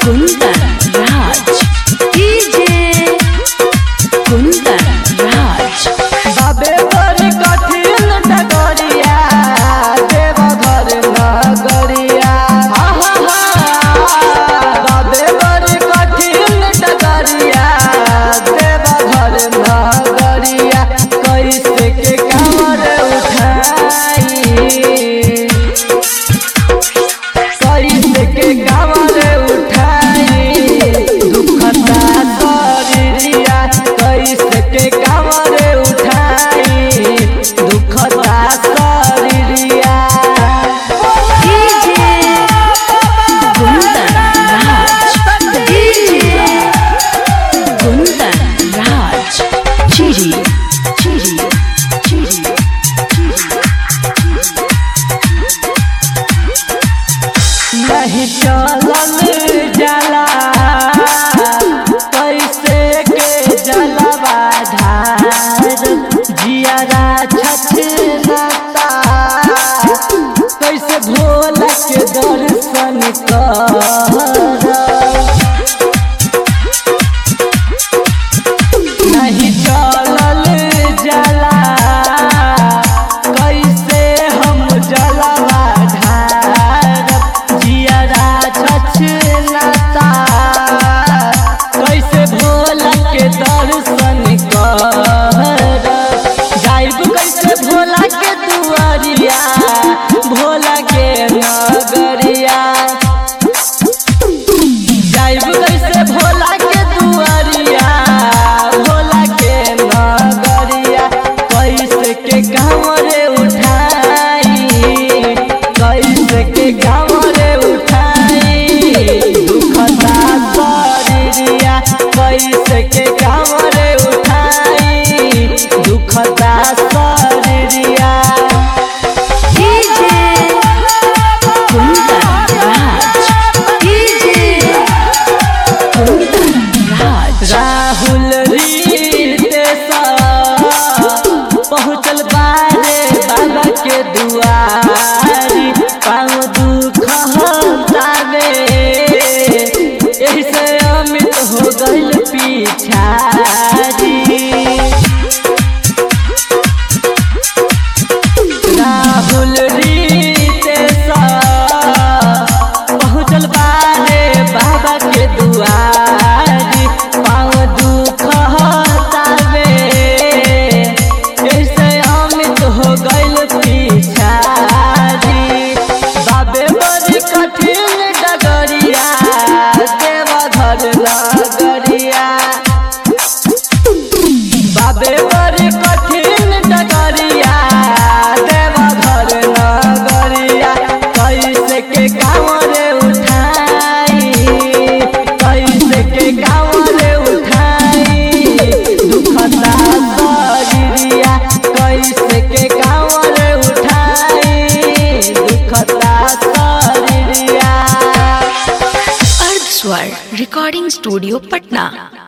कुंदन Raj DJ Kundan राज। बाबे बड़ी कठिन डगरिया देवघर नगरिया। बाबे बड़ी कठिन डगरिया देवघर नगरिया। कैसे के कांवर उठाई, कैसे के कांवर उठाई दुखता शरीरिया। कैसे के कांवर उठाई दुखता शरीरिया। डीजे कुंदन राज डीजे कुंदन राज। चिरी चिरी चिरी नहीं चलल जाला कैसे के जलवा ढार। जियारा छछलता कैसे भोला के दर्शन कर। नहीं चलल जाला कैसे हम जलवा ढार। जियारा छछलता कैसे भोला के दर्शन कर। जाइब कैसे भोला के दुआरिया भोला के नगरिया। जाइब कैसे भोला के दुआरिया भोला के नगरिया। कैसे के कांवर उठाई, कैसे के कांवर उठाई दुखता शरीरिया। कैसे के कांवर उठाई दुखता शरीरिया। DJ Kundan Raj DJ Kundan Raj. राहुल रीतेसा पहुँचल बारे बाबा के दुआरी। पाँव दुख हटावे यही से अमित हो गइल पिछाड़ी। राहुल रीतेसा पहुँचल बारे बाबा के दुआरी। पाँव दुख हटावे ऐसे अमित हो गइल पिछाड़ी। बाबे बड़ी कठिन डगरिया देवघर नगरिया। बाबे बड़ी कठिन डगरिया देवघर नगरिया। कैसे के कांवर उठाई, कैसे के कांवर उठाई दुखता शरीरिया। कैसे के कांवर उठाई दुखता शरीरिया। अर्ध स्वर रिकॉर्डिंग स्टूडियो पटना।